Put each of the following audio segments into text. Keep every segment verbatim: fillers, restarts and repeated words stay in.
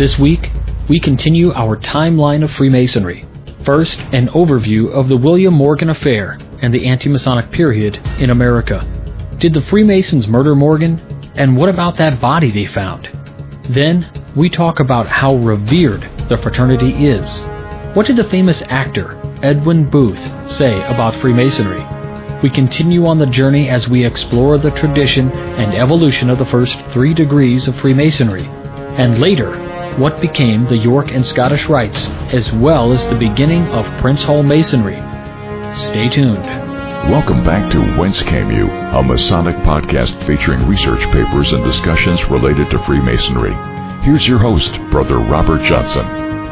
This week, we continue our timeline of Freemasonry. First, an overview of the William Morgan affair and the anti-Masonic period in America. Did the Freemasons murder Morgan? And what about that body they found? Then, we talk about how revered the fraternity is. What did the famous actor, Edwin Booth, say about Freemasonry? We continue on the journey as we explore the tradition and evolution of the first three degrees of Freemasonry. And later, what became the York and Scottish Rites, as well as the beginning of Prince Hall Masonry. Stay tuned. Welcome back to Whence Came You, a Masonic podcast featuring research papers and discussions related to Freemasonry. Here's your host, Brother Robert Johnson.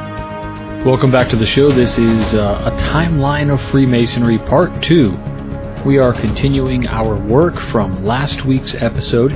Welcome back to the show. This is uh, a timeline of Freemasonry Part two. We are continuing our work from last week's episode,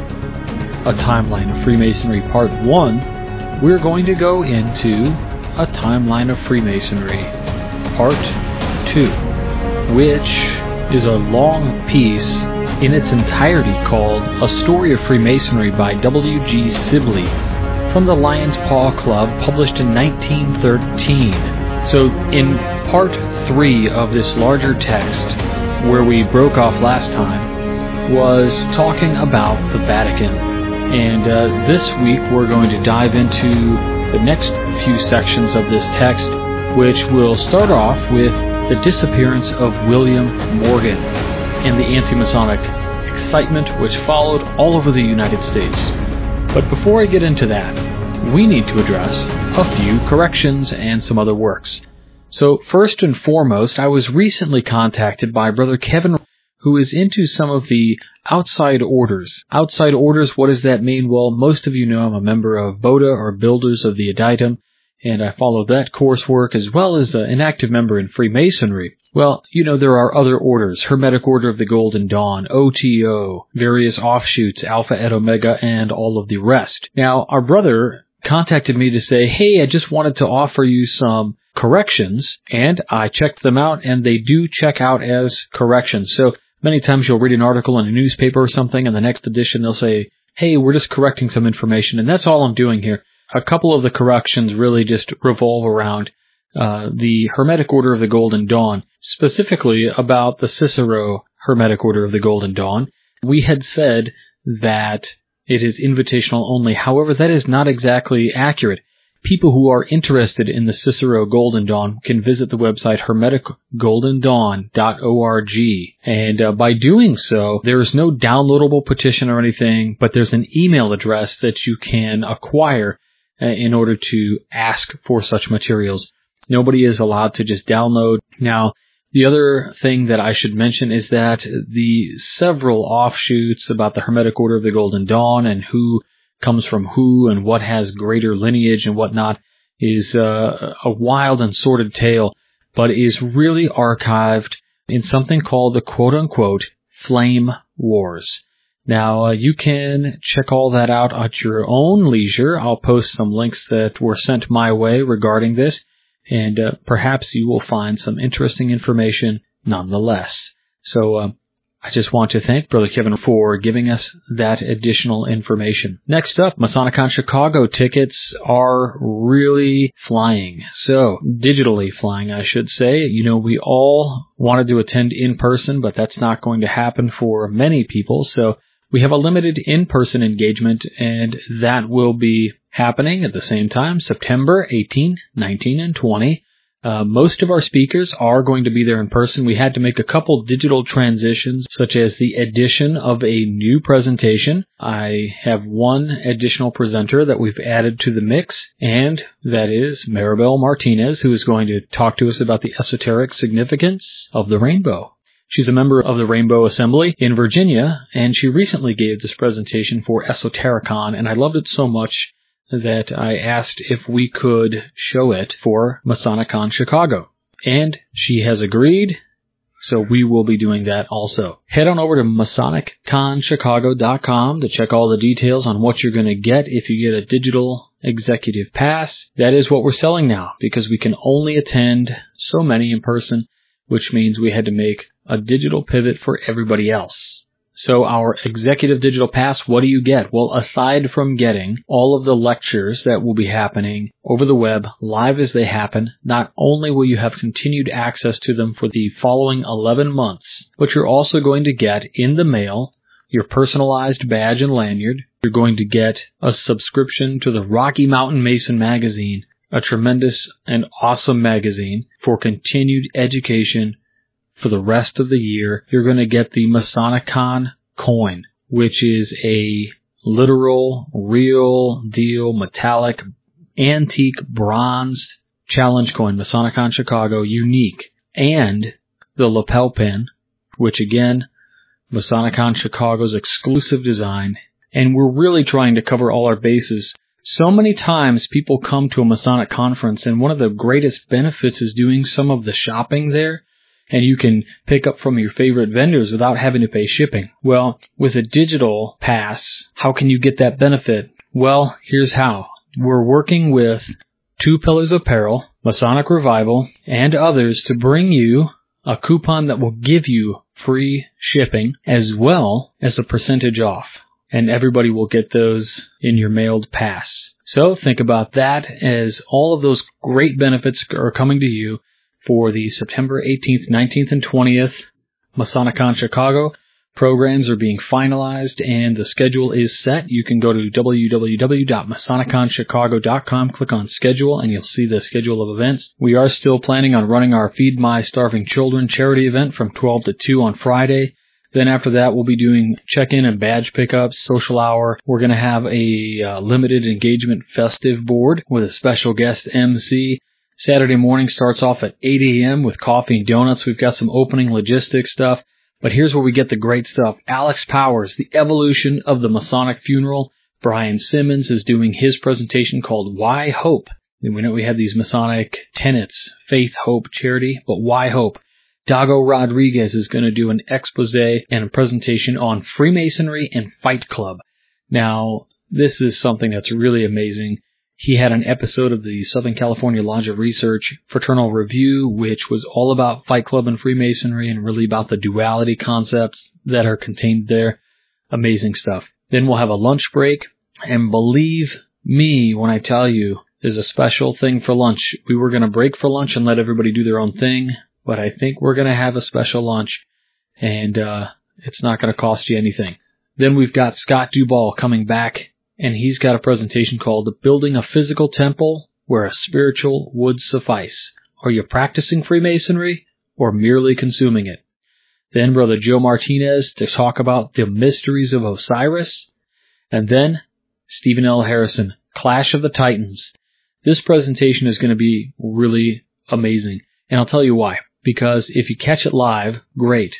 a timeline of Freemasonry Part one. We're going to go into a timeline of Freemasonry Part two, which is a long piece in its entirety called A Story of Freemasonry by W G Sibley from the Lion's Paw Club, published in nineteen thirteen. So in Part three of this larger text, where we broke off last time, was talking about the Vatican. And uh, this week we're going to dive into the next few sections of this text, which will start off with the disappearance of William Morgan and the anti-Masonic excitement which followed all over the United States. But before I get into that, we need to address a few corrections and some other works. So first and foremost, I was recently contacted by Brother Kevin, who is into some of the outside orders. Outside orders, what does that mean? Well, most of you know I'm a member of BODA, or Builders of the Aditum, and I follow that coursework as well as an active member in Freemasonry. Well, you know, there are other orders: Hermetic Order of the Golden Dawn, O T O, various offshoots, Alpha et Omega, and all of the rest. Now, our brother contacted me to say, hey, I just wanted to offer you some corrections, and I checked them out, and they do check out as corrections. So many times you'll read an article in a newspaper or something, and the next edition they'll say, hey, we're just correcting some information, and that's all I'm doing here. A couple of the corrections really just revolve around uh, the Hermetic Order of the Golden Dawn, specifically about the Cicero Hermetic Order of the Golden Dawn. We had said that it is invitational only. However, that is not exactly accurate. People who are interested in the Cicero Golden Dawn can visit the website hermetic golden dawn dot org. And uh, by doing so, there is no downloadable petition or anything, but there's an email address that you can acquire uh, in order to ask for such materials. Nobody is allowed to just download. Now, the other thing that I should mention is that the several offshoots about the Hermetic Order of the Golden Dawn and who comes from who and what has greater lineage and whatnot is uh, a wild and sordid tale, but is really archived in something called the quote-unquote Flame Wars. Now, uh, you can check all that out at your own leisure. I'll post some links that were sent my way regarding this, and uh, perhaps you will find some interesting information nonetheless. So, uh, I just want to thank Brother Kevin for giving us that additional information. Next up, MasonicCon Chicago tickets are really flying. So, digitally flying, I should say. You know, we all wanted to attend in person, but that's not going to happen for many people. So, we have a limited in-person engagement, and that will be happening at the same time, September eighteenth, nineteenth, and twentieth. Uh, most of our speakers are going to be there in person. We had to make a couple digital transitions, such as the addition of a new presentation. I have one additional presenter that we've added to the mix, and that is Maribel Martinez, who is going to talk to us about the esoteric significance of the rainbow. She's a member of the Rainbow Assembly in Virginia, and she recently gave this presentation for Esotericon, and I loved it so much that I asked if we could show it for MasonicCon Chicago. And she has agreed, so we will be doing that also. Head on over to Masonic Con Chicago dot com to check all the details on what you're going to get if you get a digital executive pass. That is what we're selling now, because we can only attend so many in person, which means we had to make a digital pivot for everybody else. So our Executive Digital Pass, what do you get? Well, aside from getting all of the lectures that will be happening over the web, live as they happen, not only will you have continued access to them for the following eleven months, but you're also going to get in the mail your personalized badge and lanyard. You're going to get a subscription to the Rocky Mountain Mason magazine, a tremendous and awesome magazine for continued education for the rest of the year. You're going to get the Masonicon coin, which is a literal, real deal, metallic, antique, bronzed challenge coin, Masonicon Chicago, unique. And the lapel pin, which again, Masonicon Chicago's exclusive design. And we're really trying to cover all our bases. So many times people come to a Masonic conference, and one of the greatest benefits is doing some of the shopping there. And you can pick up from your favorite vendors without having to pay shipping. Well, with a digital pass, how can you get that benefit? Well, here's how. We're working with Two Pillars Apparel, Masonic Revival, and others to bring you a coupon that will give you free shipping as well as a percentage off. And everybody will get those in your mailed pass. So think about that, as all of those great benefits are coming to you for the September eighteenth, nineteenth, and twentieth Masonicon Chicago. Programs are being finalized and the schedule is set. You can go to w w w dot masonicon chicago dot com, click on schedule, and you'll see the schedule of events. We are still planning on running our Feed My Starving Children charity event from twelve to two on Friday. Then after that, we'll be doing check-in and badge pickups, social hour. We're going to have a uh, limited engagement festive board with a special guest M C. Saturday morning starts off at eight a.m. with coffee and donuts. We've got some opening logistics stuff. But here's where we get the great stuff. Alex Powers, The Evolution of the Masonic Funeral. Brian Simmons is doing his presentation called Why Hope? And we know we have these Masonic tenets, faith, hope, charity, but why hope? Dago Rodriguez is going to do an expose and a presentation on Freemasonry and Fight Club. Now, this is something that's really amazing. He had an episode of the Southern California Lodge of Research Fraternal Review, which was all about Fight Club and Freemasonry and really about the duality concepts that are contained there. Amazing stuff. Then we'll have a lunch break. And believe me when I tell you, there's a special thing for lunch. We were going to break for lunch and let everybody do their own thing, but I think we're going to have a special lunch, and uh, it's not going to cost you anything. Then we've got Scott Duvall coming back. And he's got a presentation called Building a Physical Temple Where a Spiritual Would Suffice. Are you practicing Freemasonry or merely consuming it? Then Brother Joe Martinez to talk about the mysteries of Osiris. And then Stephen L. Harrison, Clash of the Titans. This presentation is going to be really amazing. And I'll tell you why. Because if you catch it live, great.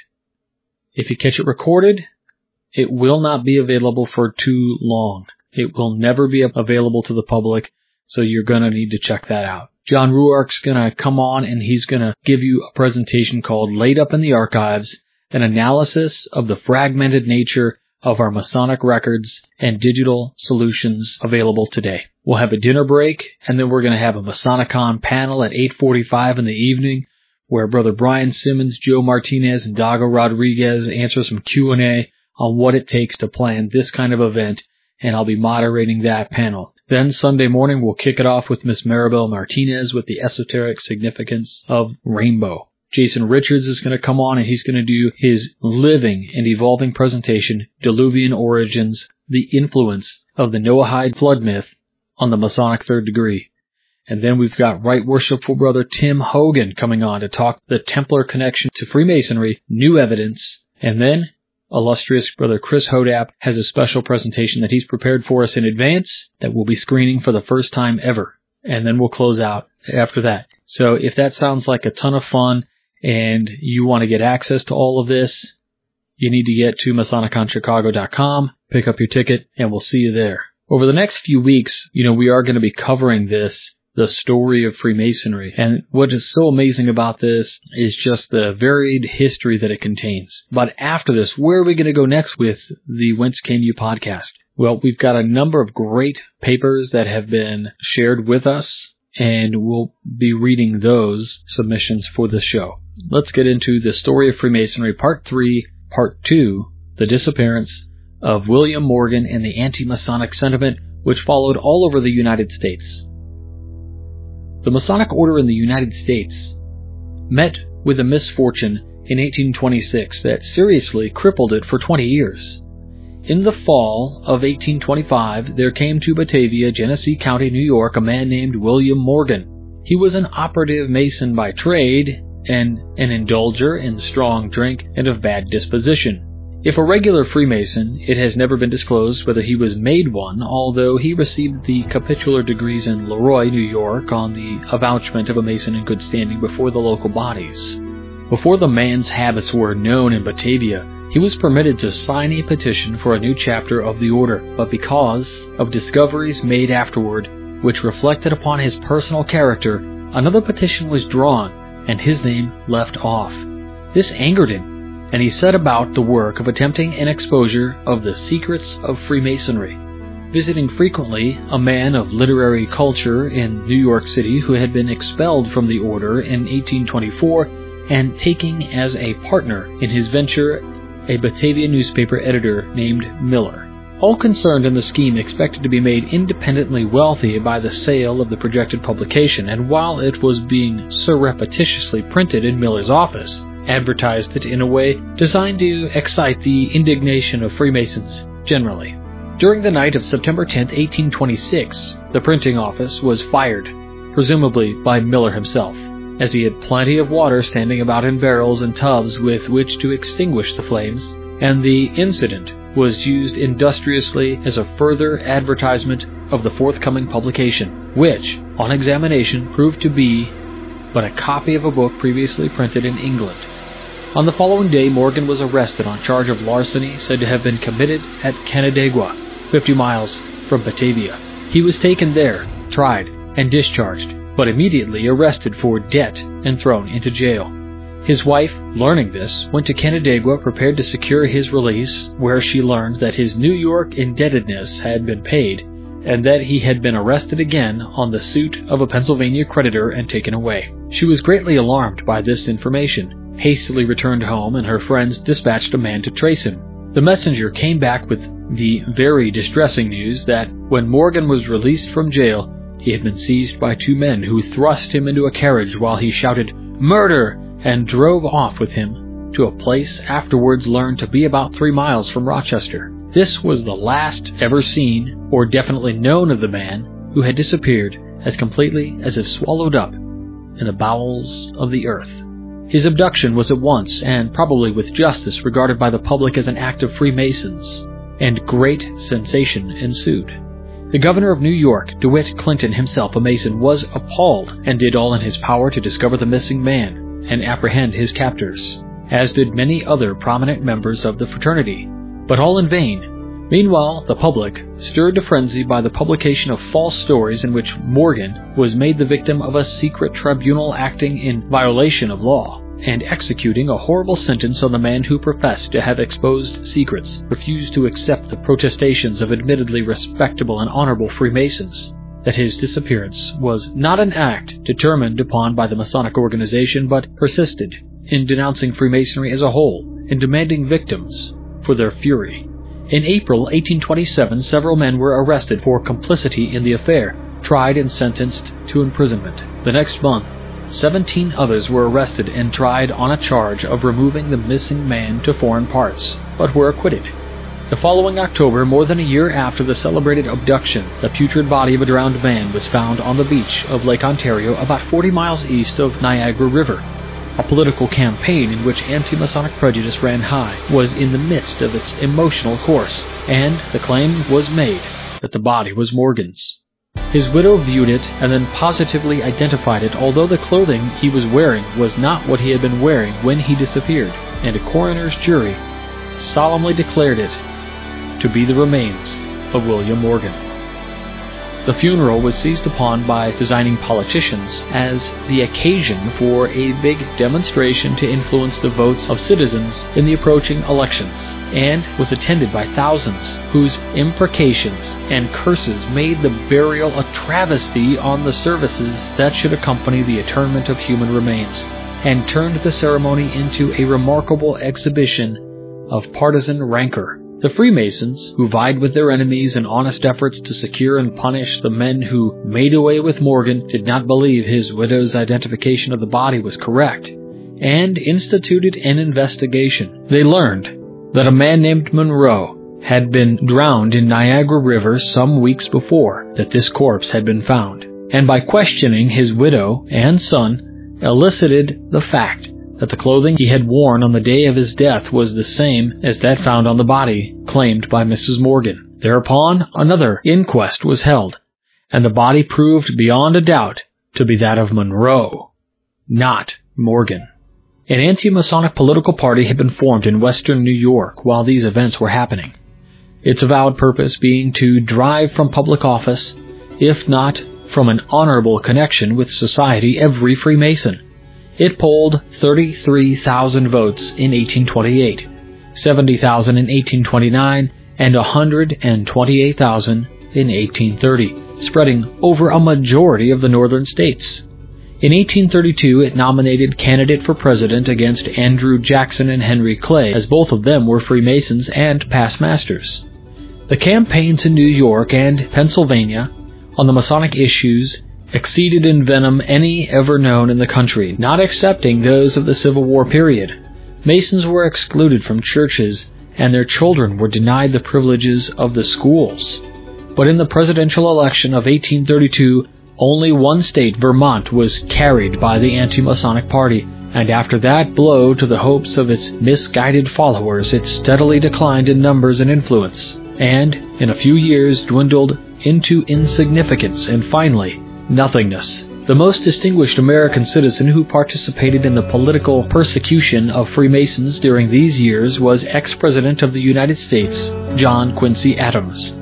If you catch it recorded, it will not be available for too long. It will never be available to the public, so you're going to need to check that out. John Ruark's going to come on, and he's going to give you a presentation called Laid Up in the Archives, an analysis of the fragmented nature of our Masonic records and digital solutions available today. We'll have a dinner break, and then we're going to have a Masonicon panel at eight forty-five in the evening, where Brother Brian Simmons, Joe Martinez, and Dago Rodriguez answer some Q and A on what it takes to plan this kind of event, and I'll be moderating that panel. Then Sunday morning, we'll kick it off with Miss Maribel Martinez with the esoteric significance of rainbow. Jason Richards is going to come on, and he's going to do his living and evolving presentation, Diluvian Origins, the Influence of the Noahide Flood Myth on the Masonic Third Degree. And then we've got Right Worshipful Brother Tim Hogan coming on to talk the Templar connection to Freemasonry, new evidence, and then illustrious Brother Chris Hodap has a special presentation that he's prepared for us in advance that we'll be screening for the first time ever. And then we'll close out after that. So if that sounds like a ton of fun and you want to get access to all of this, you need to get to masonicon chicago dot com, pick up your ticket, and we'll see you there. Over the next few weeks, you know, we are going to be covering this, the story of Freemasonry. And what is so amazing about this is just the varied history that it contains. But after this, where are we going to go next with the Whence Came You podcast? Well, we've got a number of great papers that have been shared with us, and we'll be reading those submissions for the show. Let's get into the story of Freemasonry, Part three, Part two, the disappearance of William Morgan and the anti-Masonic sentiment which followed all over the United States. The Masonic Order in the United States met with a misfortune in eighteen twenty-six that seriously crippled it for twenty years. In the fall of eighteen twenty-five, there came to Batavia, Genesee County, New York, a man named William Morgan. He was an operative Mason by trade and an indulger in strong drink and of bad disposition. If a regular Freemason, it has never been disclosed whether he was made one, although he received the capitular degrees in Leroy, New York, on the avouchment of a Mason in good standing before the local bodies. Before the man's habits were known in Batavia, he was permitted to sign a petition for a new chapter of the order, but because of discoveries made afterward which reflected upon his personal character, another petition was drawn, and his name left off. This angered him, and he set about the work of attempting an exposure of the secrets of Freemasonry. Visiting frequently a man of literary culture in New York City who had been expelled from the order in eighteen twenty-four, and taking as a partner in his venture a Batavia newspaper editor named Miller. All concerned in the scheme expected to be made independently wealthy by the sale of the projected publication, and while it was being surreptitiously printed in Miller's office, advertised it in a way designed to excite the indignation of Freemasons generally. During the night of September tenth, eighteen twenty-six, the printing office was fired, presumably by Miller himself, as he had plenty of water standing about in barrels and tubs with which to extinguish the flames, and the incident was used industriously as a further advertisement of the forthcoming publication, which, on examination, proved to be but a copy of a book previously printed in England. On the following day, Morgan was arrested on charge of larceny said to have been committed at Canandaigua, fifty miles from Batavia. He was taken there, tried, and discharged, but immediately arrested for debt and thrown into jail. His wife, learning this, went to Canandaigua prepared to secure his release, where she learned that his New York indebtedness had been paid, and that he had been arrested again on the suit of a Pennsylvania creditor and taken away. She was greatly alarmed by this information, hastily returned home, and her friends dispatched a man to trace him. The messenger came back with the very distressing news that when Morgan was released from jail, he had been seized by two men who thrust him into a carriage while he shouted, "Murder!" and drove off with him to a place afterwards learned to be about three miles from Rochester. This was the last ever seen or definitely known of the man who had disappeared as completely as if swallowed up in the bowels of the earth. His abduction was at once, and probably with justice, regarded by the public as an act of Freemasons, and great sensation ensued. The governor of New York, DeWitt Clinton himself a Mason, was appalled and did all in his power to discover the missing man and apprehend his captors, as did many other prominent members of the fraternity, but all in vain. Meanwhile, the public, stirred to frenzy by the publication of false stories in which Morgan was made the victim of a secret tribunal acting in violation of law, and executing a horrible sentence on the man who professed to have exposed secrets, refused to accept the protestations of admittedly respectable and honorable Freemasons that his disappearance was not an act determined upon by the Masonic organization, but persisted in denouncing Freemasonry as a whole and demanding victims for their fury. In April eighteen twenty-seven, several men were arrested for complicity in the affair, tried and sentenced to imprisonment. The next month, seventeen others were arrested and tried on a charge of removing the missing man to foreign parts, but were acquitted. The following October, more than a year after the celebrated abduction, the putrid body of a drowned man was found on the beach of Lake Ontario about forty miles east of Niagara River. A political campaign in which anti-Masonic prejudice ran high was in the midst of its emotional course, and the claim was made that the body was Morgan's. His widow viewed it and then positively identified it, although the clothing he was wearing was not what he had been wearing when he disappeared, and a coroner's jury solemnly declared it to be the remains of William Morgan. The funeral was seized upon by designing politicians as the occasion for a big demonstration to influence the votes of citizens in the approaching elections, and was attended by thousands whose imprecations and curses made the burial a travesty on the services that should accompany the interment of human remains, and turned the ceremony into a remarkable exhibition of partisan rancor. The Freemasons, who vied with their enemies in honest efforts to secure and punish the men who made away with Morgan, did not believe his widow's identification of the body was correct, and instituted an investigation. They learned that a man named Monroe had been drowned in Niagara River some weeks before that this corpse had been found, and by questioning his widow and son, elicited the fact that the clothing he had worn on the day of his death was the same as that found on the body claimed by Missus Morgan. Thereupon, another inquest was held, and the body proved beyond a doubt to be that of Monroe, not Morgan. An anti-Masonic political party had been formed in western New York while these events were happening, its avowed purpose being to drive from public office, if not from an honorable connection with society, every Freemason. It polled thirty-three thousand votes in eighteen twenty-eight, seventy thousand in eighteen twenty-nine, and one hundred twenty-eight thousand in eighteen thirty, spreading over a majority of the northern states. In eighteen thirty-two, it nominated candidate for president against Andrew Jackson and Henry Clay, as both of them were Freemasons and past masters. The campaigns in New York and Pennsylvania on the Masonic issues exceeded in venom any ever known in the country, not excepting those of the Civil War period. Masons were excluded from churches, and their children were denied the privileges of the schools. But in the presidential election of eighteen thirty-two, only one state, Vermont, was carried by the anti-Masonic party, and after that blow to the hopes of its misguided followers, it steadily declined in numbers and influence, and in a few years dwindled into insignificance and finally nothingness. The most distinguished American citizen who participated in the political persecution of Freemasons during these years was ex-President of the United States, John Quincy Adams.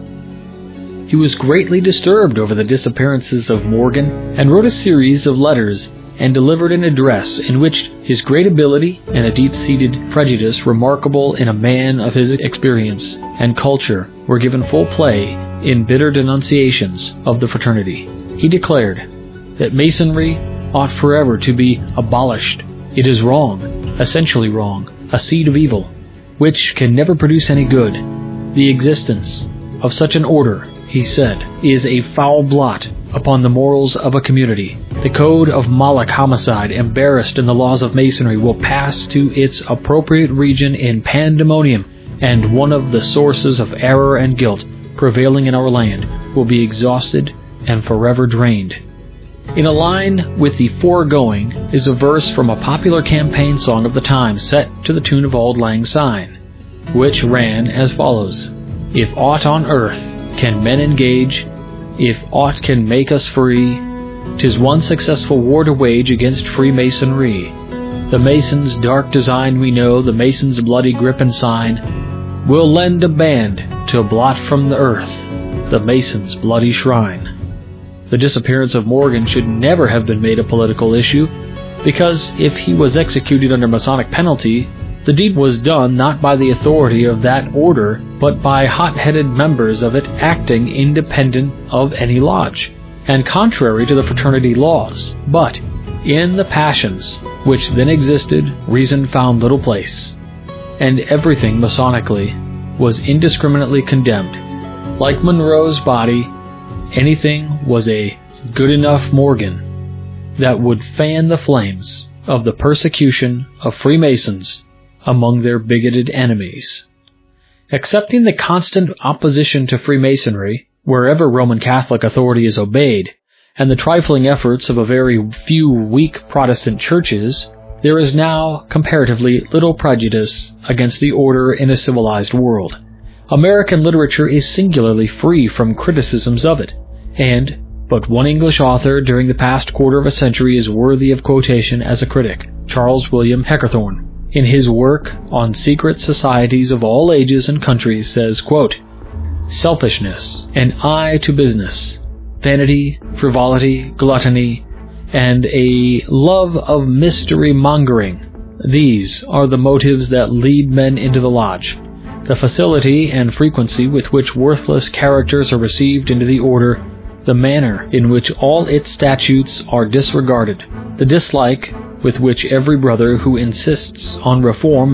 He was greatly disturbed over the disappearances of Morgan and wrote a series of letters and delivered an address in which his great ability and a deep-seated prejudice remarkable in a man of his experience and culture were given full play in bitter denunciations of the fraternity. He declared that Masonry ought forever to be abolished. It is wrong, essentially wrong, a seed of evil, which can never produce any good. The existence of such an order, he said, is a foul blot upon the morals of a community. The code of Moloch homicide, embarrassed in the laws of Masonry, will pass to its appropriate region in pandemonium, and one of the sources of error and guilt prevailing in our land will be exhausted and forever drained. In a line with the foregoing is a verse from a popular campaign song of the time set to the tune of Auld Lang Syne, which ran as follows: If aught on earth can men engage, if aught can make us free, 'tis one successful war to wage against Freemasonry. The Mason's dark design we know, the Mason's bloody grip and sign, will lend a band to blot from the earth the Mason's bloody shrine. The disappearance of Morgan should never have been made a political issue, because if he was executed under Masonic penalty, the deed was done not by the authority of that order, but by hot-headed members of it acting independent of any lodge, and contrary to the fraternity laws. But in the passions which then existed, reason found little place, and everything Masonically was indiscriminately condemned. Like Monroe's body, anything was a good enough Morgan that would fan the flames of the persecution of Freemasons among their bigoted enemies. Accepting the constant opposition to Freemasonry wherever Roman Catholic authority is obeyed, and the trifling efforts of a very few weak Protestant churches, there is now comparatively little prejudice against the order in a civilized world. American literature is singularly free from criticisms of it, and but one English author during the past quarter of a century is worthy of quotation as a critic, Charles William Heckerthorne. In his work on secret societies of all ages and countries, says, quote, "Selfishness, an eye to business, vanity, frivolity, gluttony, and a love of mystery-mongering, these are the motives that lead men into the lodge. The facility and frequency with which worthless characters are received into the order, the manner in which all its statutes are disregarded, the dislike with which every brother who insists on reform is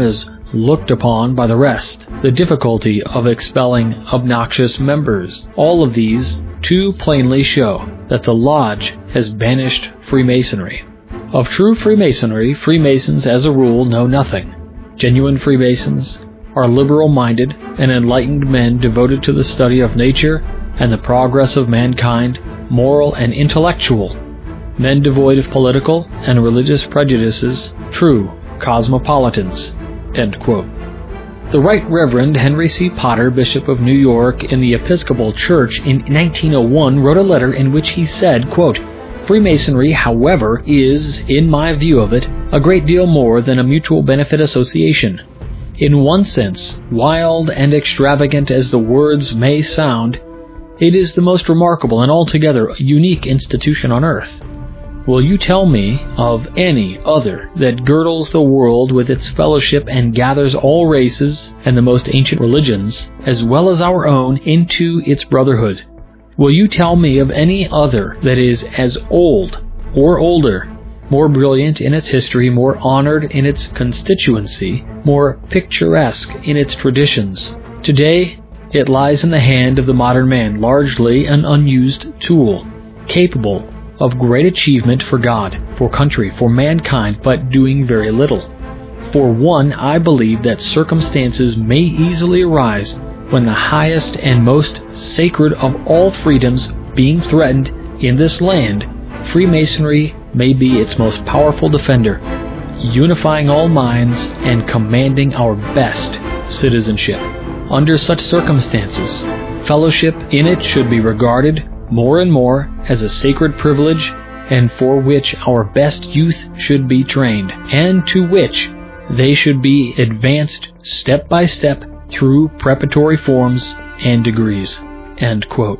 looked upon by the rest, the difficulty of expelling obnoxious members. All of these too plainly show that the Lodge has banished Freemasonry. Of true Freemasonry, Freemasons as a rule know nothing. Genuine Freemasons are liberal-minded and enlightened men devoted to the study of nature and the progress of mankind, moral and intellectual, men devoid of political and religious prejudices, true cosmopolitans." End quote. The Right Reverend Henry C. Potter, Bishop of New York in the Episcopal Church in nineteen oh one, wrote a letter in which he said, quote, "Freemasonry, however, is, in my view of it, a great deal more than a mutual benefit association. In one sense, wild and extravagant as the words may sound, it is the most remarkable and altogether unique institution on earth. Will you tell me of any other that girdles the world with its fellowship and gathers all races and the most ancient religions, as well as our own, into its brotherhood? Will you tell me of any other that is as old or older, more brilliant in its history, more honored in its constituency, more picturesque in its traditions? Today, it lies in the hand of the modern man, largely an unused tool, capable of great achievement for God, for country, for mankind, but doing very little. For one, I believe that circumstances may easily arise when the highest and most sacred of all freedoms being threatened in this land, Freemasonry may be its most powerful defender, unifying all minds and commanding our best citizenship. Under such circumstances, fellowship in it should be regarded more and more as a sacred privilege, and for which our best youth should be trained, and to which they should be advanced step by step through preparatory forms and degrees." End quote.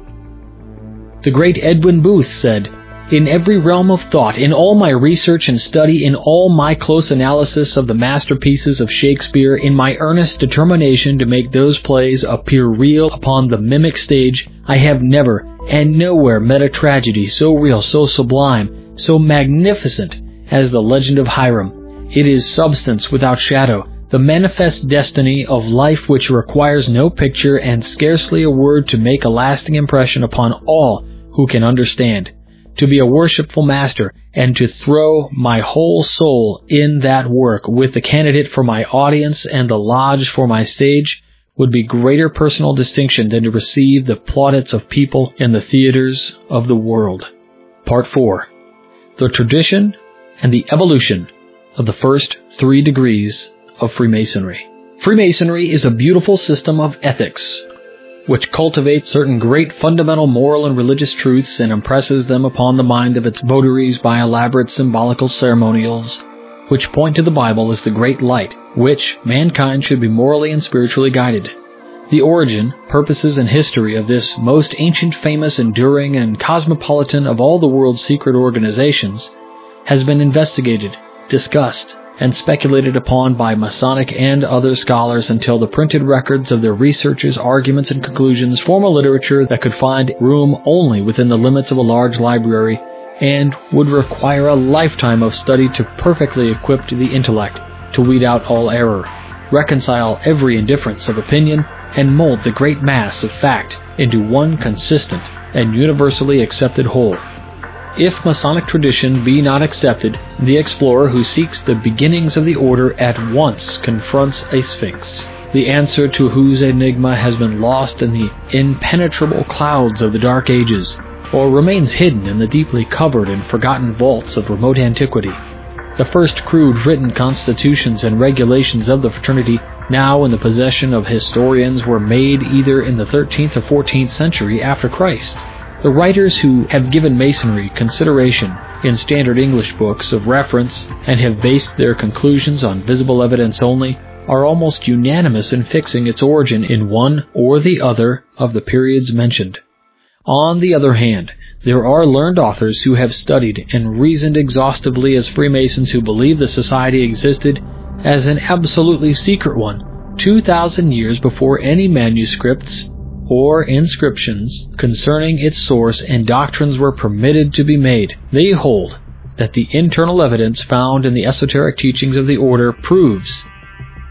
The great Edwin Booth said, "In every realm of thought, in all my research and study, in all my close analysis of the masterpieces of Shakespeare, in my earnest determination to make those plays appear real upon the mimic stage, I have never and nowhere met a tragedy so real, so sublime, so magnificent as the legend of Hiram. It is substance without shadow, the manifest destiny of life which requires no picture and scarcely a word to make a lasting impression upon all who can understand. To be a worshipful master, and to throw my whole soul in that work, with the candidate for my audience and the lodge for my stage, would be greater personal distinction than to receive the plaudits of people in the theaters of the world." Part four. The tradition and the evolution of the first three degrees of Freemasonry. Freemasonry is a beautiful system of ethics, which cultivates certain great fundamental moral and religious truths and impresses them upon the mind of its votaries by elaborate symbolical ceremonials, which point to the Bible as the great light, which mankind should be morally and spiritually guided. The origin, purposes, and history of this most ancient, famous, enduring, and cosmopolitan of all the world's secret organizations has been investigated, discussed, and speculated upon by Masonic and other scholars until the printed records of their researches, arguments, and conclusions form a literature that could find room only within the limits of a large library, and would require a lifetime of study to perfectly equip the intellect to weed out all error, reconcile every indifference of opinion, and mold the great mass of fact into one consistent and universally accepted whole. If Masonic tradition be not accepted, the explorer who seeks the beginnings of the order at once confronts a sphinx, the answer to whose enigma has been lost in the impenetrable clouds of the Dark Ages, or remains hidden in the deeply covered and forgotten vaults of remote antiquity. The first crude written constitutions and regulations of the fraternity, now in the possession of historians, were made either in the thirteenth or fourteenth century after Christ. The writers who have given Masonry consideration in standard English books of reference and have based their conclusions on visible evidence only are almost unanimous in fixing its origin in one or the other of the periods mentioned. On the other hand, there are learned authors who have studied and reasoned exhaustively as Freemasons who believe the society existed as an absolutely secret one two thousand years before any manuscripts or inscriptions concerning its source and doctrines were permitted to be made. They hold that the internal evidence found in the esoteric teachings of the order proves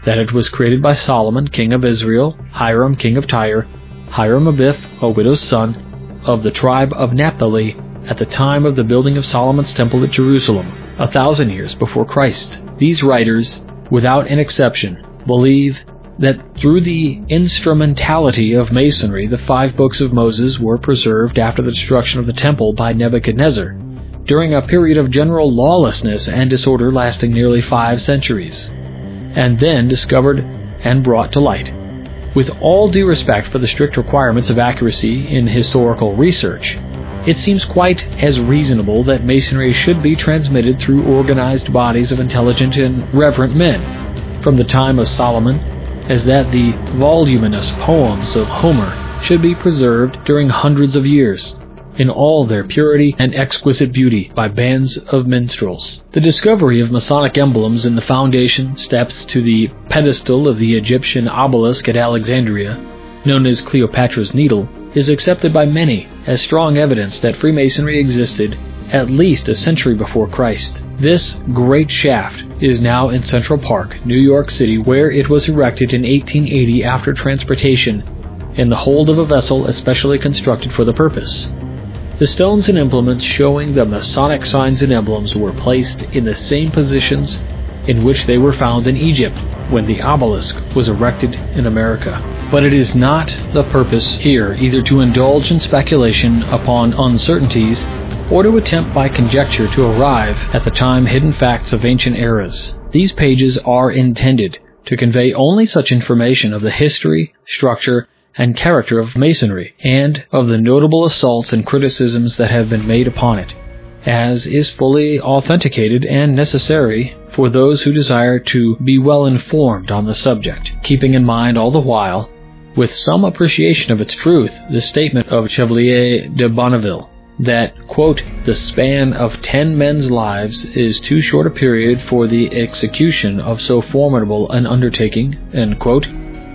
that it was created by Solomon, king of Israel, Hiram, king of Tyre, Hiram-Abith, a widow's son, of the tribe of Naphtali, at the time of the building of Solomon's temple at Jerusalem, a thousand years before Christ. These writers, without an exception, believe that through the instrumentality of Masonry, the five books of Moses were preserved after the destruction of the temple by Nebuchadnezzar, during a period of general lawlessness and disorder lasting nearly five centuries, and then discovered and brought to light. With all due respect for the strict requirements of accuracy in historical research, it seems quite as reasonable that Masonry should be transmitted through organized bodies of intelligent and reverent men from the time of Solomon as that the voluminous poems of Homer should be preserved during hundreds of years, in all their purity and exquisite beauty, by bands of minstrels. The discovery of Masonic emblems in the foundation steps to the pedestal of the Egyptian obelisk at Alexandria, known as Cleopatra's Needle, is accepted by many as strong evidence that Freemasonry existed at least a century before Christ. This great shaft is now in Central Park, New York City, where it was erected in eighteen eighty after transportation in the hold of a vessel especially constructed for the purpose. The stones and implements showing the Masonic signs and emblems were placed in the same positions in which they were found in Egypt when the obelisk was erected in America. But it is not the purpose here either to indulge in speculation upon uncertainties or to attempt by conjecture to arrive at the time-hidden facts of ancient eras. These pages are intended to convey only such information of the history, structure, and character of Masonry, and of the notable assaults and criticisms that have been made upon it, as is fully authenticated and necessary for those who desire to be well informed on the subject, keeping in mind all the while, with some appreciation of its truth, the statement of Chevalier de Bonneville, that, quote, the span of ten men's lives is too short a period for the execution of so formidable an undertaking, end quote,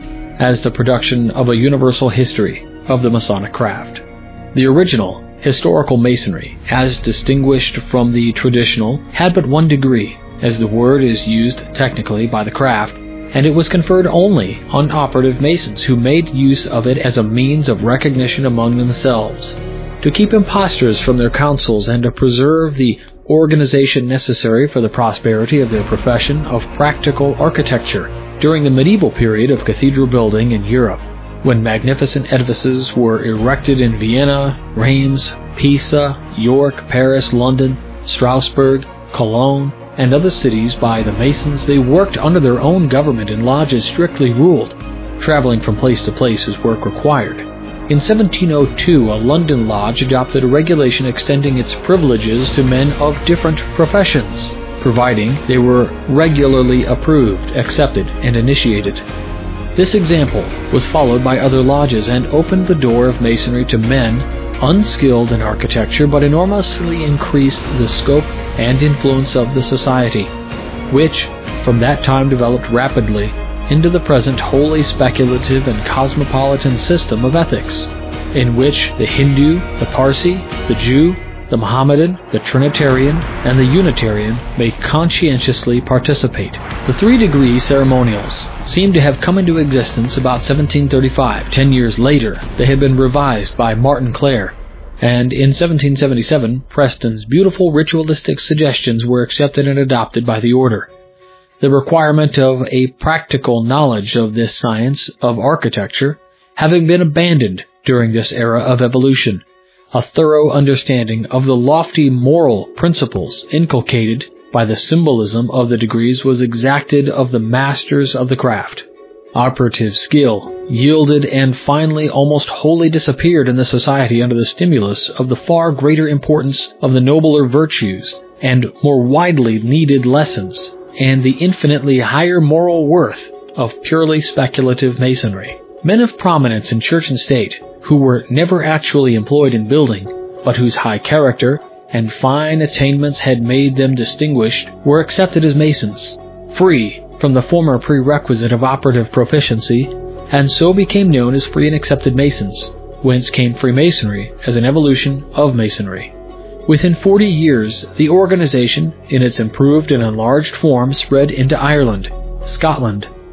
as the production of a universal history of the Masonic craft. The original historical Masonry, as distinguished from the traditional, had but one degree, as the word is used technically by the craft, and it was conferred only on operative Masons who made use of it as a means of recognition among themselves, to keep impostors from their councils and to preserve the organization necessary for the prosperity of their profession of practical architecture during the medieval period of cathedral building in Europe, when magnificent edifices were erected in Vienna, Reims, Pisa, York, Paris, London, Strasbourg, Cologne, and other cities by the Masons. They worked under their own government in lodges strictly ruled, traveling from place to place as work required. In seventeen oh two, a London lodge adopted a regulation extending its privileges to men of different professions, providing they were regularly approved, accepted, and initiated. This example was followed by other lodges and opened the door of Masonry to men unskilled in architecture, but enormously increased the scope and influence of the society, which from that time developed rapidly into the present wholly speculative and cosmopolitan system of ethics, in which the Hindu, the Parsi, the Jew, the Mohammedan, the Trinitarian, and the Unitarian may conscientiously participate. The three-degree ceremonials seem to have come into existence about seventeen thirty-five. Ten years later, they had been revised by Martin Clare, and in seventeen seventy-seven, Preston's beautiful ritualistic suggestions were accepted and adopted by the order. The requirement of a practical knowledge of this science of architecture having been abandoned during this era of evolution, a thorough understanding of the lofty moral principles inculcated by the symbolism of the degrees was exacted of the masters of the craft. Operative skill yielded and finally almost wholly disappeared in the society under the stimulus of the far greater importance of the nobler virtues and more widely needed lessons, and the infinitely higher moral worth of purely speculative Masonry. Men of prominence in church and state, who were never actually employed in building, but whose high character and fine attainments had made them distinguished, were accepted as Masons, free from the former prerequisite of operative proficiency, and so became known as free and accepted Masons, whence came Freemasonry as an evolution of Masonry. Within forty years, the organization, in its improved and enlarged form, spread into Ireland, Scotland,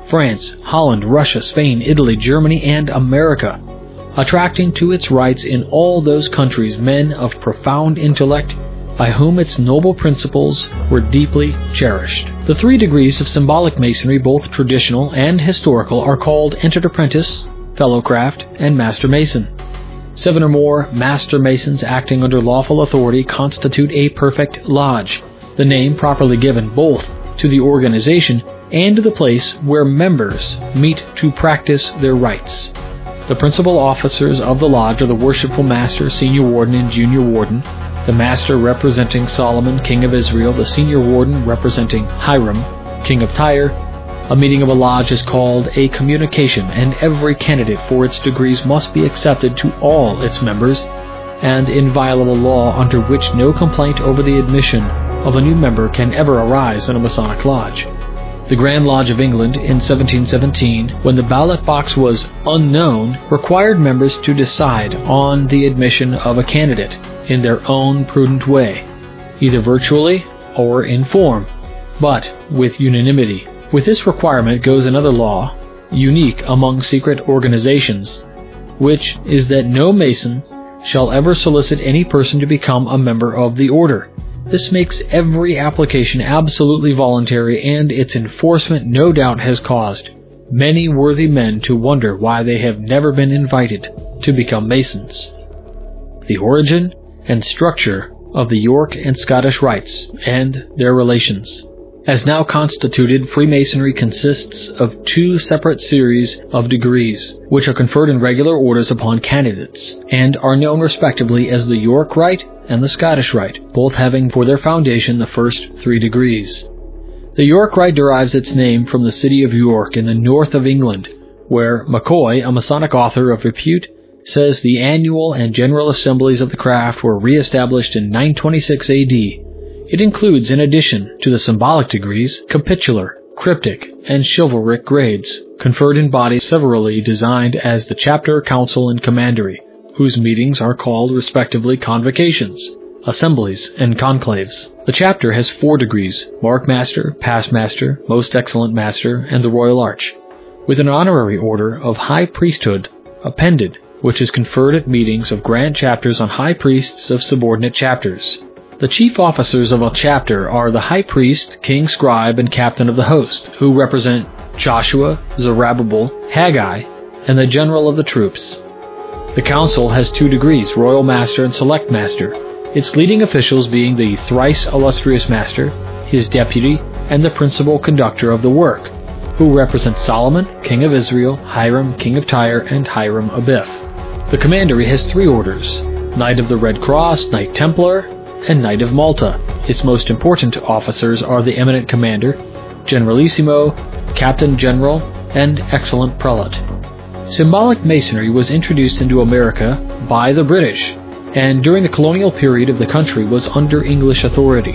France, Holland, Russia, Spain, Italy, Germany, and America, attracting to its rites in all those countries men of profound intellect by whom its noble principles were deeply cherished. The three degrees of symbolic masonry, both traditional and historical, are called Entered Apprentice, Fellowcraft, and Master Mason. Seven or more Master Masons acting under lawful authority constitute a perfect lodge, the name properly given both to the organization and to the place where members meet to practice their rites. The principal officers of the lodge are the Worshipful Master, Senior Warden, and Junior Warden, the Master representing Solomon, King of Israel, the Senior Warden representing Hiram, King of Tyre. A meeting of a lodge is called a communication, and every candidate for its degrees must be accepted to all its members, and inviolable law under which no complaint over the admission of a new member can ever arise in a Masonic lodge. The Grand Lodge of England in seventeen seventeen, when the ballot box was unknown, required members to decide on the admission of a candidate in their own prudent way, either virtually or in form, but with unanimity. With this requirement goes another law, unique among secret organizations, which is that no Mason shall ever solicit any person to become a member of the order. This makes every application absolutely voluntary, and its enforcement no doubt has caused many worthy men to wonder why they have never been invited to become Masons. The origin and structure of the York and Scottish rites and their relations. As now constituted, Freemasonry consists of two separate series of degrees, which are conferred in regular orders upon candidates, and are known respectively as the York Rite and the Scottish Rite, both having for their foundation the first three degrees. The York Rite derives its name from the city of York in the north of England, where McCoy, a Masonic author of repute, says the annual and general assemblies of the craft were re-established in nine twenty-six A D. It includes, in addition to the symbolic degrees, capitular, cryptic, and chivalric grades, conferred in bodies severally designed as the chapter, council, and commandery, whose meetings are called respectively convocations, assemblies, and conclaves. The chapter has four degrees: Mark Master, Past Master, Most Excellent Master, and the Royal Arch, with an honorary order of High Priesthood appended, which is conferred at meetings of grand chapters on high priests of subordinate chapters. The chief officers of a chapter are the High Priest, King Scribe, and Captain of the Host, who represent Joshua, Zerubbabel, Haggai, and the General of the Troops. The Council has two degrees, Royal Master and Select Master, its leading officials being the thrice illustrious Master, his deputy, and the principal conductor of the work, who represent Solomon, King of Israel, Hiram, King of Tyre, and Hiram Abiff. The Commandery has three orders: Knight of the Red Cross, Knight Templar, and Knight of Malta. Its most important officers are the Eminent Commander, Generalissimo, Captain General, and Excellent Prelate. Symbolic Masonry was introduced into America by the British, and during the colonial period of the country was under English authority.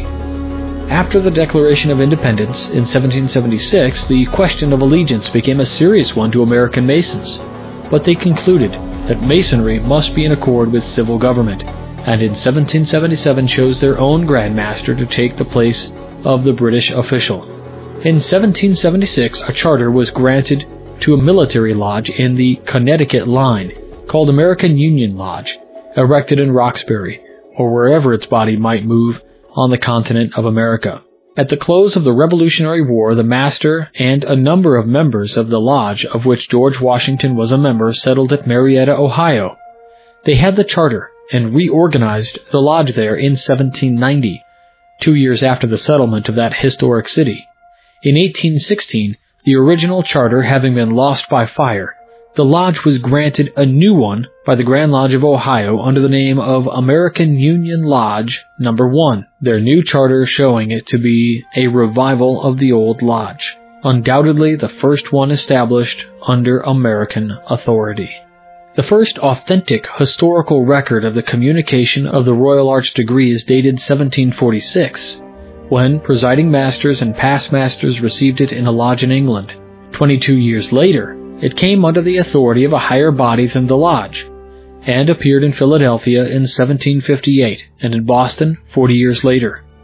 After the Declaration of Independence in seventeen seventy-six, the question of allegiance became a serious one to American Masons, but they concluded that Masonry must be in accord with civil government, and in seventeen seventy-seven chose their own Grand Master to take the place of the British official. In seventeen seventy-six, a charter was granted to a military lodge in the Connecticut line, called American Union Lodge, erected in Roxbury, or wherever its body might move on the continent of America. At the close of the Revolutionary War, the Master and a number of members of the lodge, of which George Washington was a member, settled at Marietta, Ohio. They had the charter and reorganized the lodge there in seventeen ninety, two years after the settlement of that historic city. In eighteen sixteen, the original charter having been lost by fire, the lodge was granted a new one by the Grand Lodge of Ohio under the name of American Union Lodge Number one, their new charter showing it to be a revival of the old lodge, undoubtedly the first one established under American authority. The first authentic historical record of the communication of the Royal Arch degree is dated seventeen forty-six, when presiding masters and past masters received it in a lodge in England. Twenty-two years later, it came under the authority of a higher body than the lodge, and appeared in Philadelphia in seventeen fifty-eight, and in Boston forty years later.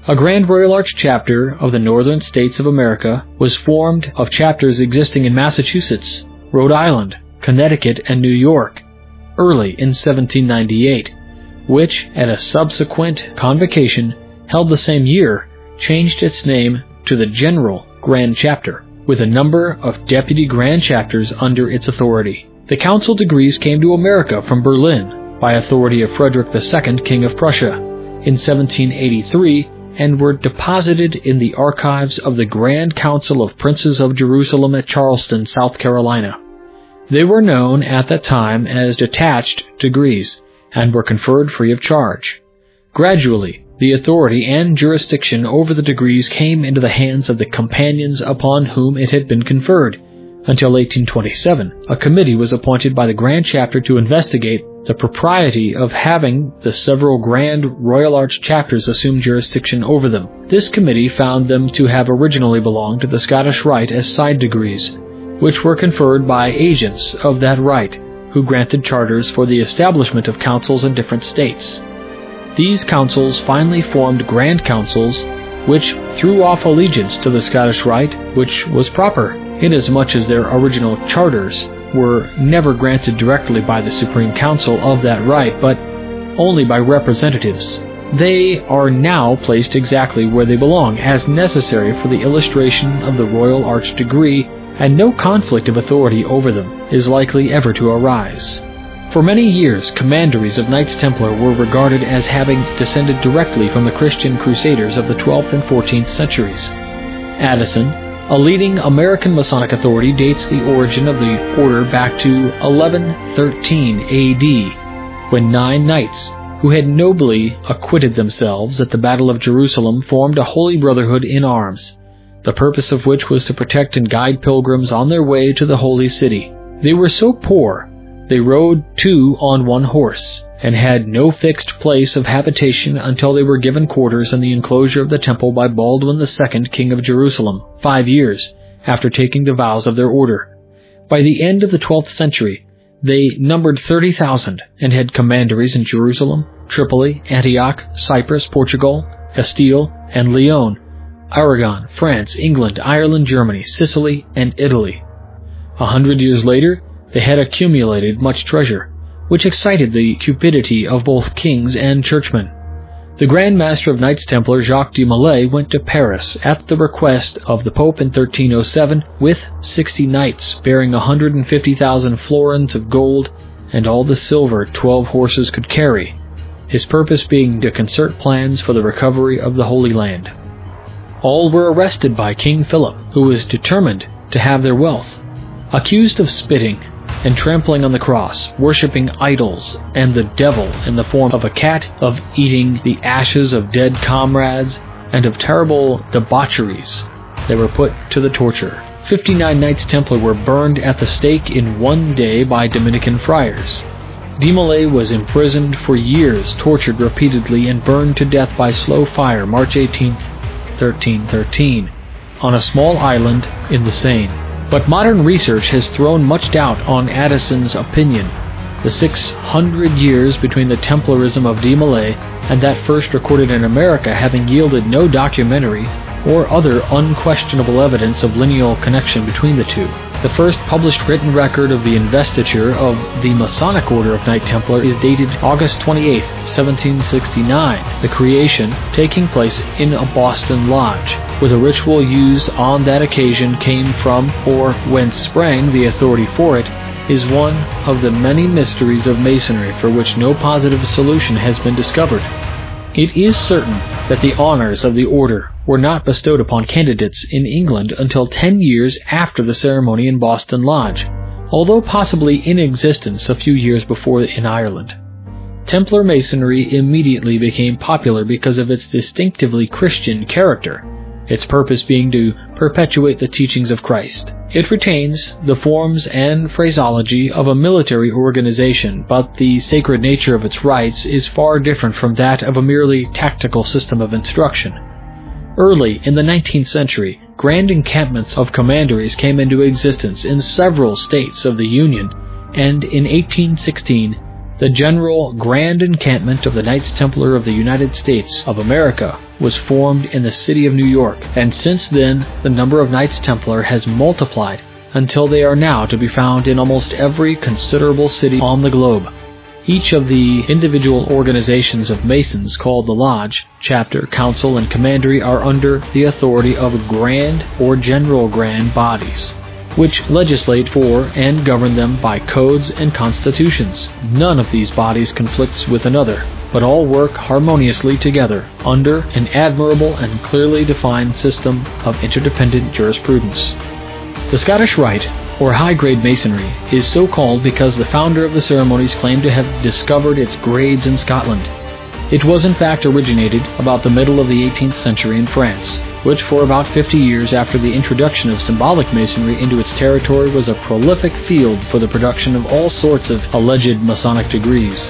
A Grand Royal Arch chapter of the Northern States of America was formed of chapters existing in Massachusetts, Rhode Island, Connecticut, and New York early in seventeen ninety-eight, which, at a subsequent convocation held the same year, changed its name to the General Grand Chapter, with a number of deputy grand chapters under its authority. The council degrees came to America from Berlin by authority of Frederick the Second, King of Prussia, in seventeen eighty-three, and were deposited in the archives of the Grand Council of Princes of Jerusalem at Charleston, South Carolina. They were known at that time as detached degrees, and were conferred free of charge. Gradually, the authority and jurisdiction over the degrees came into the hands of the companions upon whom it had been conferred. Until eighteen twenty-seven, a committee was appointed by the Grand Chapter to investigate the propriety of having the several Grand Royal Arch chapters assume jurisdiction over them. This committee found them to have originally belonged to the Scottish Rite as side degrees, which were conferred by agents of that Rite, who granted charters for the establishment of councils in different states. These councils finally formed Grand Councils, which threw off allegiance to the Scottish Rite, which was proper, inasmuch as their original charters were never granted directly by the Supreme Council of that Rite, but only by representatives. They are now placed exactly where they belong, as necessary for the illustration of the Royal Arch degree, and no conflict of authority over them is likely ever to arise. For many years, commanderies of Knights Templar were regarded as having descended directly from the Christian Crusaders of the twelfth and fourteenth centuries. Addison, a leading American Masonic authority, dates the origin of the order back to eleven thirteen A D, when nine knights, who had nobly acquitted themselves at the Battle of Jerusalem, formed a holy brotherhood in arms, the purpose of which was to protect and guide pilgrims on their way to the Holy City. They were so poor, they rode two on one horse, and had no fixed place of habitation until they were given quarters in the enclosure of the temple by Baldwin the Second, King of Jerusalem, five years after taking the vows of their order. By the end of the twelfth century, they numbered thirty thousand, and had commanderies in Jerusalem, Tripoli, Antioch, Cyprus, Portugal, Castile, and Leon, Aragon, France, England, Ireland, Germany, Sicily, and Italy. A hundred years later, they had accumulated much treasure, which excited the cupidity of both kings and churchmen. The Grand Master of Knights Templar, Jacques de Molay, went to Paris at the request of the Pope in thirteen oh seven with sixty knights, bearing one hundred fifty thousand florins of gold and all the silver twelve horses could carry, his purpose being to concert plans for the recovery of the Holy Land. All were arrested by King Philip, who was determined to have their wealth. Accused of spitting and trampling on the cross, worshipping idols and the devil in the form of a cat, of eating the ashes of dead comrades, and of terrible debaucheries, they were put to the torture. Fifty-nine Knights Templar were burned at the stake in one day by Dominican friars. De Molay was imprisoned for years, tortured repeatedly, and burned to death by slow fire March eighteenth, thirteen thirteen, on a small island in the Seine. But modern research has thrown much doubt on Addison's opinion, the six hundred years between the Templarism of de Molay and that first recorded in America having yielded no documentary or other unquestionable evidence of lineal connection between the two. The first published written record of the investiture of the Masonic Order of Knight Templar is dated August twenty-eighth, seventeen sixty-nine, the creation taking place in a Boston lodge, where the ritual used on that occasion came from, or whence sprang the authority for it, is one of the many mysteries of Masonry for which no positive solution has been discovered. It is certain that the honors of the order were not bestowed upon candidates in England until ten years after the ceremony in Boston Lodge, although possibly in existence a few years before in Ireland. Templar Masonry immediately became popular because of its distinctively Christian character, its purpose being to perpetuate the teachings of Christ. It retains the forms and phraseology of a military organization, but the sacred nature of its rites is far different from that of a merely tactical system of instruction. Early in the nineteenth century, grand encampments of commanderies came into existence in several states of the Union, and in eighteen sixteen, The General Grand Encampment of the Knights Templar of the United States of America was formed in the city of New York, and since then the number of Knights Templar has multiplied until they are now to be found in almost every considerable city on the globe. Each of the individual organizations of Masons called the Lodge, Chapter, Council, and Commandery are under the authority of Grand or General Grand bodies, which legislate for and govern them by codes and constitutions. None of these bodies conflicts with another, but all work harmoniously together under an admirable and clearly defined system of interdependent jurisprudence. The Scottish Rite, or high-grade Masonry, is so called because the founder of the ceremonies claimed to have discovered its grades in Scotland. It was in fact originated about the middle of the eighteenth century in France, which for about fifty years after the introduction of symbolic Masonry into its territory was a prolific field for the production of all sorts of alleged Masonic degrees.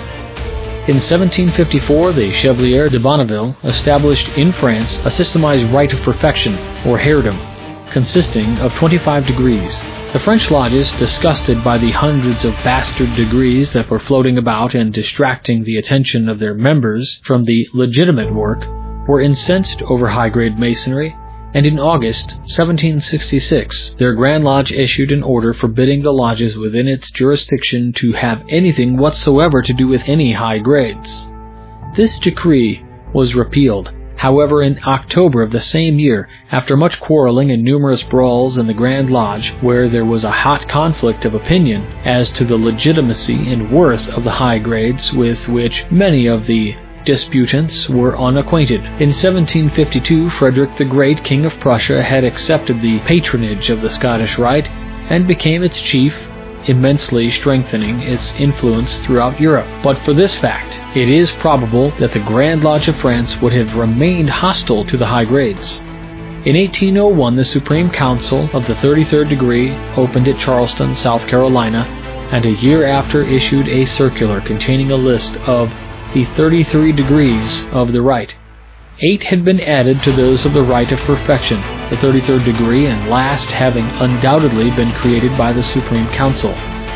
In seventeen fifty-four, the Chevalier de Bonneville established in France a systemized rite of perfection, or heirdom, consisting of twenty-five degrees. The French lodges, disgusted by the hundreds of bastard degrees that were floating about and distracting the attention of their members from the legitimate work, were incensed over high-grade Masonry, and in August seventeen sixty-six their Grand Lodge issued an order forbidding the lodges within its jurisdiction to have anything whatsoever to do with any high grades. This decree was repealed, however, in October of the same year, after much quarreling and numerous brawls in the Grand Lodge, where there was a hot conflict of opinion as to the legitimacy and worth of the high grades with which many of the disputants were unacquainted. In seventeen fifty-two, Frederick the Great, King of Prussia, had accepted the patronage of the Scottish Rite and became its chief, immensely strengthening its influence throughout Europe. But for this fact, it is probable that the Grand Lodge of France would have remained hostile to the high grades. In eighteen oh one, the Supreme Council of the thirty-third degree opened at Charleston, South Carolina, and a year after issued a circular containing a list of the thirty-three degrees of the Rite. Eight had been added to those of the Rite of Perfection, the thirty-third degree and last having undoubtedly been created by the Supreme Council.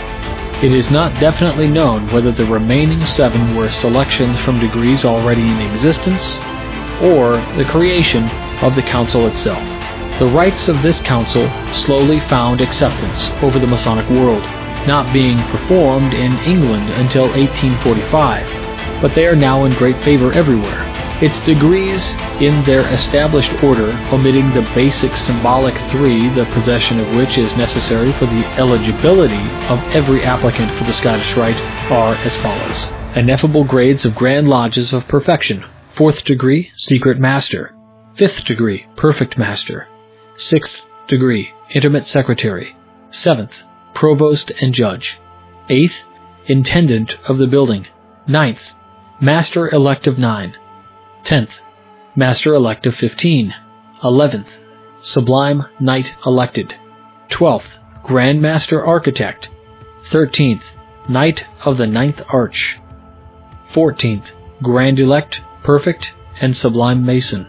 It is not definitely known whether the remaining seven were selections from degrees already in existence, or the creation of the Council itself. The rites of this Council slowly found acceptance over the Masonic world, not being performed in England until eighteen forty-five, but they are now in great favor everywhere. Its degrees in their established order, omitting the basic symbolic three, the possession of which is necessary for the eligibility of every applicant for the Scottish Rite, are as follows. Ineffable grades of Grand Lodges of Perfection. Fourth degree, Secret Master. Fifth degree, Perfect Master. Sixth degree, Intimate Secretary. Seventh, Provost and Judge. Eighth, Intendant of the Building. Ninth, Master-elect of Nine. Tenth, Master-elect of Fifteen. Eleventh, Sublime Knight Elected. Twelfth, Grand Master Architect. Thirteenth, Knight of the Ninth Arch. Fourteenth, Grand Elect, Perfect, and Sublime Mason.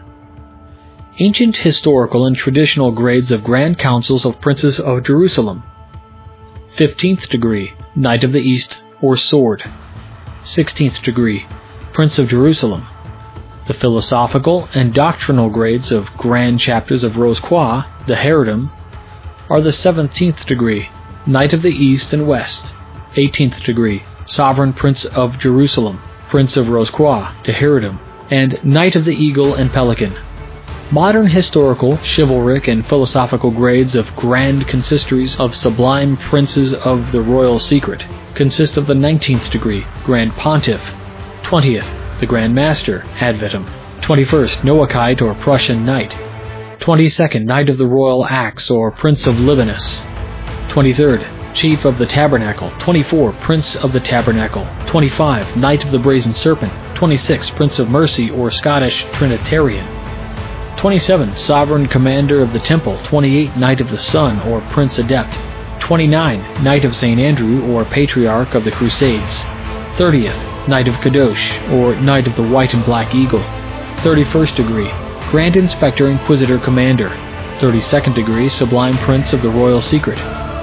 Ancient historical and traditional grades of Grand Councils of Princes of Jerusalem. Fifteenth degree, Knight of the East, or Sword. Sixteenth degree, Prince of Jerusalem. The philosophical and doctrinal grades of Grand Chapters of Rose-Croix, the heirdom, are the seventeenth degree, Knight of the East and West. Eighteenth degree, Sovereign Prince of Jerusalem, Prince of Rose-Croix, the heirdom, and Knight of the Eagle and Pelican. Modern historical, chivalric, and philosophical grades of Grand Consistories of Sublime Princes of the Royal Secret consist of the nineteenth degree, Grand Pontiff. Twentieth, the Grand Master, ad vitam. Twenty-first, Noachite or Prussian Knight. Twenty-second, Knight of the Royal Axe or Prince of Libanus. Twenty-third, Chief of the Tabernacle. Twenty-four, Prince of the Tabernacle. Twenty-five, Knight of the Brazen Serpent. Twenty-six, Prince of Mercy or Scottish Trinitarian. Twenty-seven, Sovereign Commander of the Temple. Twenty-eight, Knight of the Sun or Prince Adept. Twenty-nine, Knight of Saint Andrew or Patriarch of the Crusades. Thirtieth, Knight of Kadosh, or Knight of the White and Black Eagle. Thirty-first degree, Grand Inspector Inquisitor Commander. Thirty-second degree, Sublime Prince of the Royal Secret.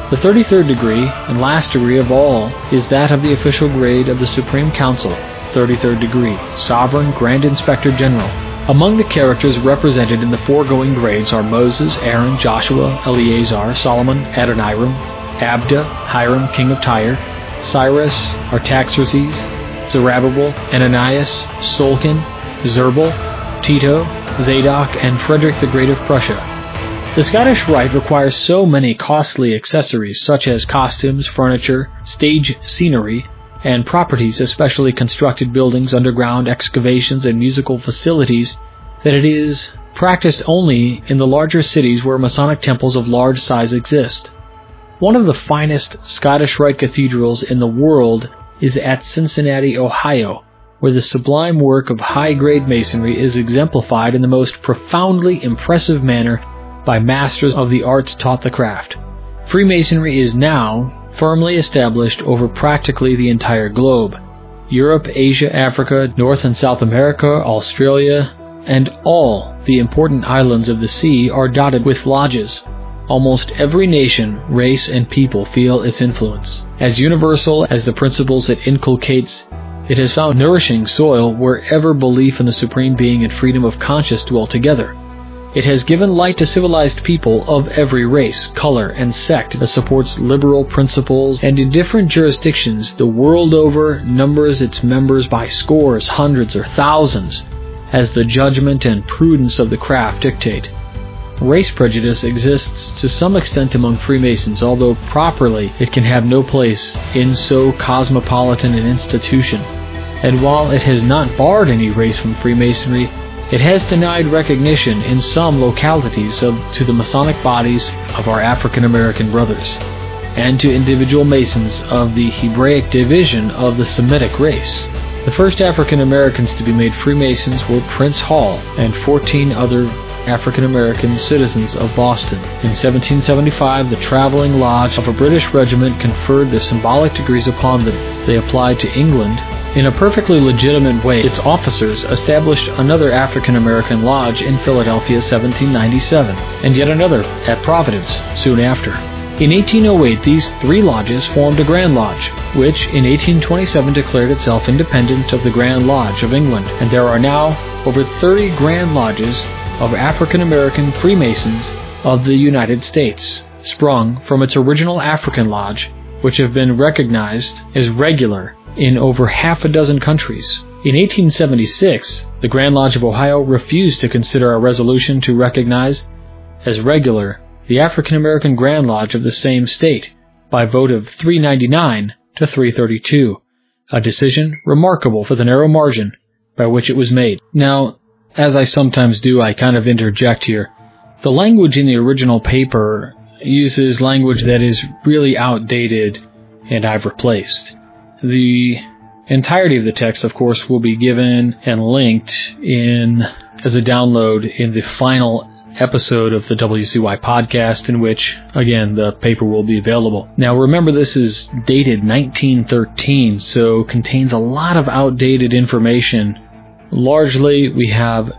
The thirty-third degree, and last degree of all, is that of the official grade of the Supreme Council, thirty-third degree, Sovereign Grand Inspector General. Among the characters represented in the foregoing grades are Moses, Aaron, Joshua, Eleazar, Solomon, Adoniram, Abda, Hiram, king of Tyre, Cyrus, Artaxerxes, Zerubbabel, Ananias, Solkin, Zerbel, Tito, Zadok, and Frederick the Great of Prussia. The Scottish Rite requires so many costly accessories such as costumes, furniture, stage scenery, and properties, especially constructed buildings, underground excavations, and musical facilities, that it is practiced only in the larger cities where Masonic temples of large size exist. One of the finest Scottish Rite cathedrals in the world is at Cincinnati, Ohio, where the sublime work of high-grade masonry is exemplified in the most profoundly impressive manner by masters of the arts taught the craft. Freemasonry is now firmly established over practically the entire globe. Europe, Asia, Africa, North and South America, Australia, and all the important islands of the sea are dotted with lodges. Almost every nation, race, and people feel its influence. As universal as the principles it inculcates, it has found nourishing soil wherever belief in the Supreme Being and freedom of conscience dwell together. It has given light to civilized people of every race, color, and sect that supports liberal principles, and in different jurisdictions the world over numbers its members by scores, hundreds, or thousands, as the judgment and prudence of the craft dictate. Race prejudice exists to some extent among Freemasons, although properly it can have no place in so cosmopolitan an institution. And while it has not barred any race from Freemasonry, it has denied recognition in some localities of, to the Masonic bodies of our African American brothers, and to individual Masons of the Hebraic division of the Semitic race. The first African Americans to be made Freemasons were Prince Hall and fourteen other African American citizens of Boston. In seventeen seventy-five, the traveling lodge of a British regiment conferred the symbolic degrees upon them. They applied to England. In a perfectly legitimate way, its officers established another African American lodge in Philadelphia seventeen ninety-seven, and yet another at Providence soon after. In eighteen oh eight, these three lodges formed a Grand Lodge, which in eighteen twenty-seven declared itself independent of the Grand Lodge of England, and there are now over thirty Grand Lodges of African American Freemasons of the United States, sprung from its original African Lodge, which have been recognized as regular in over half a dozen countries. In eighteen seventy-six, the Grand Lodge of Ohio refused to consider a resolution to recognize as regular the African American Grand Lodge of the same state by vote of three ninety-nine to three thirty-two, a decision remarkable for the narrow margin by which it was made. Now, as I sometimes do, I kind of interject here. The language in the original paper uses language that is really outdated and I've replaced. The entirety of the text, of course, will be given and linked in as a download in the final episode of the W C Y podcast, in which, again, the paper will be available. Now, remember, this is dated nineteen thirteen, so contains a lot of outdated information. Largely, we have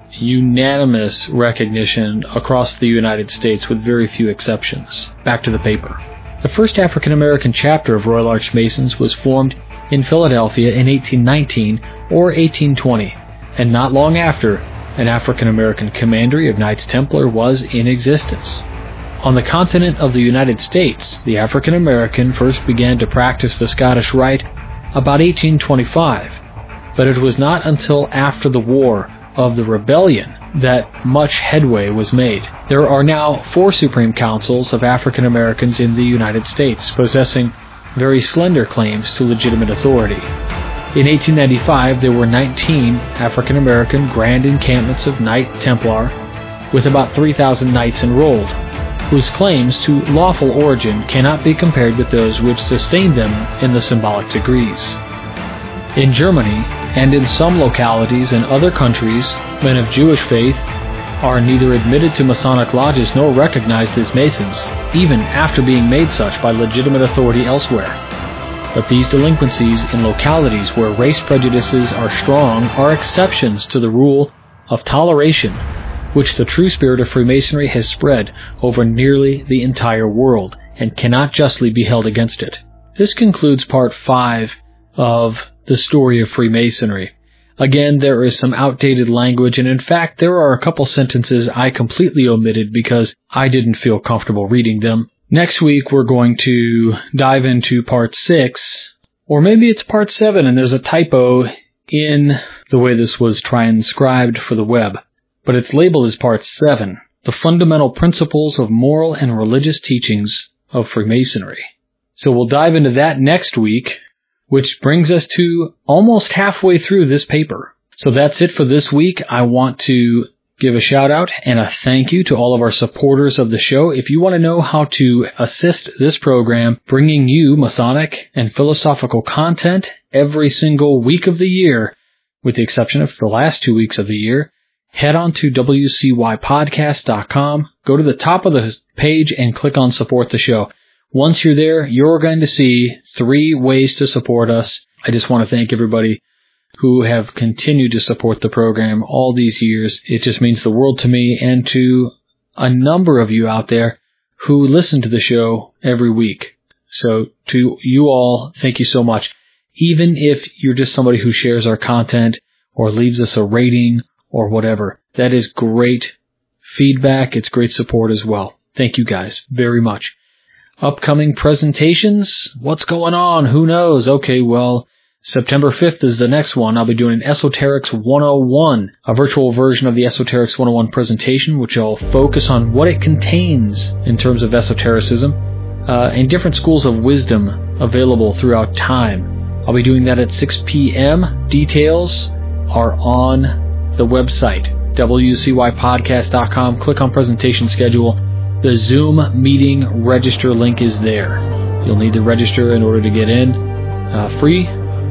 unanimous recognition across the United States with very few exceptions. Back to the paper. The first African American chapter of Royal Arch Masons was formed in Philadelphia in eighteen nineteen or eighteen twenty, and not long after, an African American commandery of Knights Templar was in existence. On the continent of the United States, the African American first began to practice the Scottish Rite about eighteen twenty-five, but it was not until after the War of the Rebellion that much headway was made. There are now four Supreme Councils of African Americans in the United States, possessing very slender claims to legitimate authority. In eighteen ninety-five, there were nineteen African American Grand Encampments of Knight Templar, with about three thousand knights enrolled, whose claims to lawful origin cannot be compared with those which sustained them in the symbolic degrees. In Germany, and in some localities in other countries, men of Jewish faith are neither admitted to Masonic lodges nor recognized as Masons, even after being made such by legitimate authority elsewhere. But these delinquencies in localities where race prejudices are strong are exceptions to the rule of toleration, which the true spirit of Freemasonry has spread over nearly the entire world, and cannot justly be held against it. This concludes part five of the story of Freemasonry. Again, there is some outdated language, and in fact, there are a couple sentences I completely omitted because I didn't feel comfortable reading them. Next week, we're going to dive into part six, or maybe it's part seven, and there's a typo in the way this was transcribed for the web. But it's labeled as part seven, the fundamental principles of moral and religious teachings of Freemasonry. So we'll dive into that next week, which brings us to almost halfway through this paper. So that's it for this week. I want to give a shout out and a thank you to all of our supporters of the show. If you want to know how to assist this program, bringing you Masonic and philosophical content every single week of the year, with the exception of the last two weeks of the year, head on to W C Y podcast dot com, go to the top of the page and click on Support the Show. Once you're there, you're going to see three ways to support us. I just want to thank everybody who have continued to support the program all these years. It just means the world to me and to a number of you out there who listen to the show every week. So to you all, thank you so much. Even if you're just somebody who shares our content or leaves us a rating or whatever, that is great feedback. It's great support as well. Thank you guys very much. Upcoming presentations? What's going on? Who knows? Okay, well, September fifth is the next one. I'll be doing an Esoterics one oh one, a virtual version of the Esoterics one oh one presentation, which I'll focus on what it contains in terms of esotericism uh, and different schools of wisdom available throughout time. I'll be doing that at six p.m. Details are on the website, W C Y podcast dot com. Click on presentation schedule. The Zoom meeting register link is there. You'll need to register in order to get in. Uh, free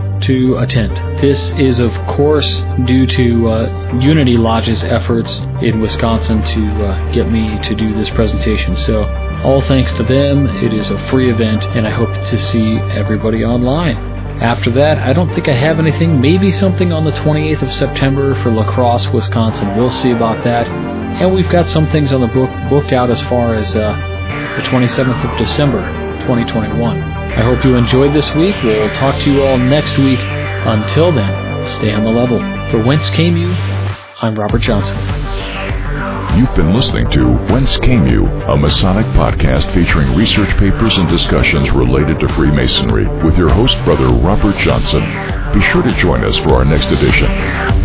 to attend. This is, of course, due to uh, Unity Lodge's efforts in Wisconsin to uh, get me to do this presentation. So, all thanks to them. It is a free event, and I hope to see everybody online. After that, I don't think I have anything. Maybe something on the twenty-eighth of September for La Crosse, Wisconsin. We'll see about that. And we've got some things on the book booked out as far as uh, the twenty-seventh of December, twenty twenty-one. I hope you enjoyed this week. We'll talk to you all next week. Until then, stay on the level. For Whence Came You, I'm Robert Johnson. You've been listening to Whence Came You, a Masonic podcast featuring research papers and discussions related to Freemasonry with your host, Brother Robert Johnson. Be sure to join us for our next edition.